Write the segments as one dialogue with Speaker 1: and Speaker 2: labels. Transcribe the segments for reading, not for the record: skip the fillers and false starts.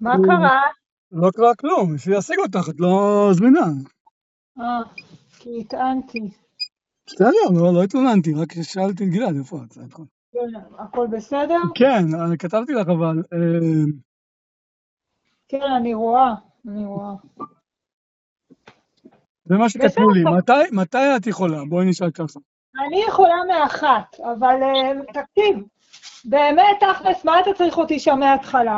Speaker 1: מה קרה?
Speaker 2: לא קרה כלום, אפשר להשיג אותך, את לא זמינה.
Speaker 1: כי התענתי.
Speaker 2: בסדר, לא התלוננתי, רק שאלתי את גלעד, איפה את? זה הכל.
Speaker 1: הכל בסדר?
Speaker 2: כן, כתבתי לך אבל,
Speaker 1: כן, אני רואה.
Speaker 2: זה מה
Speaker 1: בסדר,
Speaker 2: שכתבו לי, מתי את יכולה? בואי נשאל ככה.
Speaker 1: אני יכולה מאחת, אבל תקשיב, באמת, תכלס, מה אתה צריך אותי שם מההתחלה?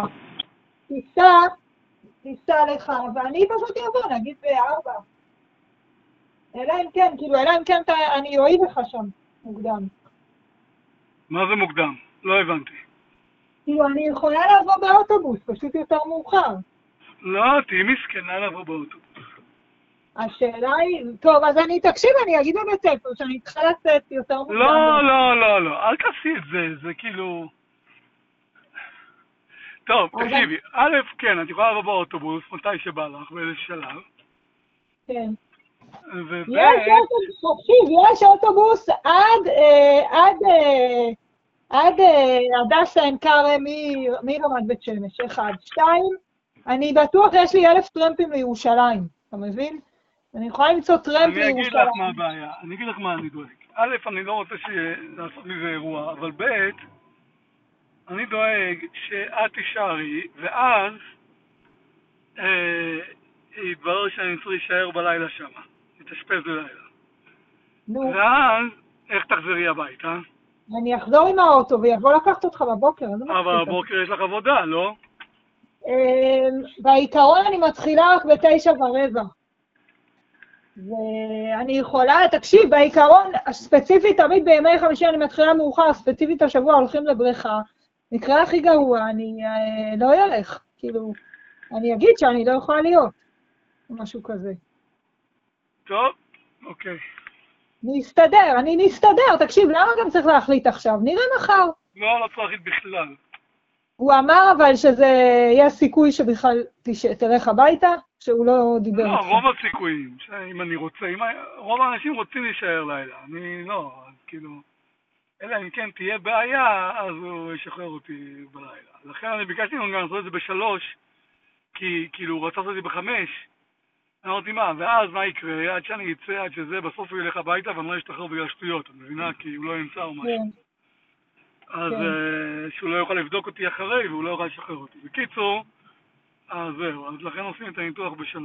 Speaker 1: תיסע לך, ואני פשוט אבוא, נגיד ב-4. אלא אם כן אני אוהב לך שם מוקדם.
Speaker 2: מה זה מוקדם? לא הבנתי.
Speaker 1: כאילו, אני יכולה לבוא באוטובוס, פשוט יותר מאוחר.
Speaker 2: לא, תהי מסכנה לבוא באוטובוס.
Speaker 1: השאלה היא, טוב, אז תקשיב, אני אגיד בבית ספר שאני צריכה לצאת יותר מוקדם.
Speaker 2: לא, אל תעשי את זה, זה כאילו... טוב, תקשיבי, א', כן, את יכולה לבוא באוטובוס, מתי שבא לך, באיזה שלב.
Speaker 1: כן.
Speaker 2: וב'
Speaker 1: יש אוטובוס עד הדסה עין כרם מרמת בית שמש, 1. 2, אני בטוח יש לי 1,000 טרמפים לירושלים, אתה מבין? אני יכולה למצוא טרמפ לירושלים.
Speaker 2: אני אגיד לך מה הבעיה, אני אגיד לך מה אני דואג. א', אני לא רוצה לעשות מזה אירוע, אבל ב', אני דואג שאת תישארי, ואז יתברר שאני צריך להישאר בלילה שם, להתאשפז בלילה. ואז, איך תחזרי הביתה?
Speaker 1: אני אחזור עם האוטו ויבוא לקחת אותך בבוקר.
Speaker 2: אבל בבוקר יש לך עבודה, לא?
Speaker 1: בעיקרון אני מתחילה רק ב9:15. ואני יכולה, תקשיב, בעיקרון, ספציפית, תמיד בימי חמישי אני מתחילה מאוחר, ספציפית השבוע הולכים לבריכה. מקרה הכי גרוע, אני לא אלך, כאילו, אני אגיד שאני לא יכולה להיות, או משהו כזה.
Speaker 2: טוב, אוקיי.
Speaker 1: נסתדר, תקשיב, למה גם צריך להחליט עכשיו? נראה מחר.
Speaker 2: לא צריך להחליט בכלל.
Speaker 1: הוא אמר אבל שזה יהיה סיכוי שבכלל תלך הביתה, שהוא לא דיבר איתך.
Speaker 2: לא, רוב הסיכויים, אם אני רוצה, רוב האנשים רוצים להישאר לילה, אני לא, אז כאילו, אלא אם כן תהיה בעיה, אז הוא ישחרר אותי בלילה. לכן אני ביקשתי ממנו גם לעשות את זה ב3, כי כאילו הוא רצה לעשות את זה ב5, אמרתי מה, ואז מה יקרה, עד שאני אצא, עד שזה, בסוף הוא ילך הביתה ואני לא אשתחרר בגלל שטויות, את מבינה? כי הוא לא ימצא או משהו. אז שהוא לא יוכל לבדוק אותי אחרי והוא לא יוכל לשחרר אותי. בקיצור, אז זהו, אז לכן עושים את הניתוח ב3,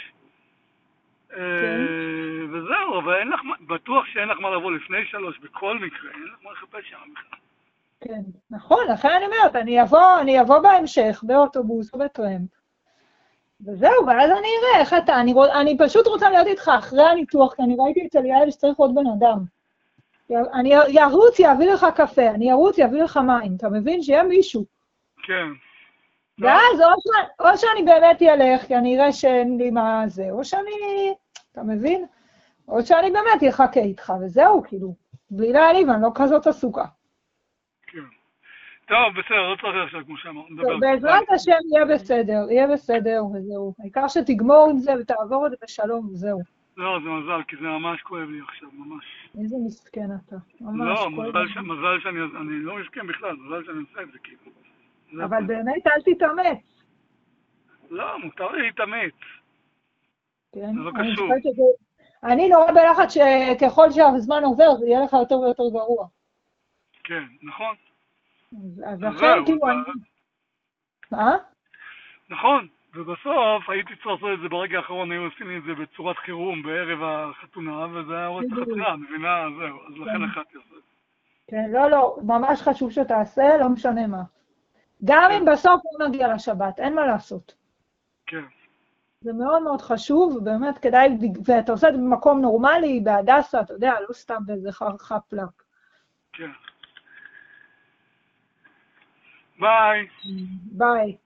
Speaker 2: וזהו, אבל בטוח שאין לך מה לבוא לפני 3 בכל מקרה, אין לך מה לחפש שם בכלל.
Speaker 1: כן, נכון, לכן אני אומרת, אני אבוא בהמשך, באוטובוס או בטרמפ, וזהו, ואז אני אראה איך אתה, אני פשוט רוצה להיות איתך אחרי הניתוח, כי אני ראיתי אצל יעל שצריך עוד בן אדם. אני ארוץ, יביא לך קפה, אני ארוץ, יביא לך מים, אתה מבין? שיהיה מישהו.
Speaker 2: כן.
Speaker 1: ואז או שאני באמת ילך, כי אני אראה שאין לי מה זה, או שאני, אתה מבין? או שאני באמת יחכה איתך, וזהו, כאילו, בלי להעליב, אני לא כזאת עסוקה.
Speaker 2: כן. טוב, בסדר, לא צריך עכשיו כמו שאמרנו.
Speaker 1: בעזרת השם יהיה בסדר, וזהו. העיקר שתגמור עם זה ותעבור את זה בשלום, וזהו.
Speaker 2: לא, זה מזל, כי זה ממש כואב לי עכשיו, ממש.
Speaker 1: איזה מסכן אתה, ממש כואב.
Speaker 2: לא, מזל שאני לא מסכן בכלל, מזל שאני עושה את זה כאילו.
Speaker 1: אבל באמת אל תתאמץ.
Speaker 2: לא, מותר לי להתאמץ.
Speaker 1: כן,
Speaker 2: זה לא קשור.
Speaker 1: אני נורא בלחץ שככל שהזמן עובר, זה יהיה לך יותר ויותר גרוע.
Speaker 2: כן, נכון.
Speaker 1: אז לכן כאילו אני... מה?
Speaker 2: נכון, ובסוף הייתי צריך לעשות את זה ברגע האחרון, היו עושים לי את זה בצורת חירום בערב החתונה, וזה היה עוד חתונה, מבינה? זהו, אז לכן החלטתי לעשות את זה.
Speaker 1: כן, לא, ממש חשוב שתעשה, לא משנה מה. גם אם בסוף לא נגיע לשבת, אין מה לעשות.
Speaker 2: כן.
Speaker 1: זה מאוד מאוד חשוב, באמת כדאי, ואתה עושה את זה במקום נורמלי, בהדסה, אתה יודע, לא סתם באיזה חפלק.
Speaker 2: כן. ביי.
Speaker 1: ביי.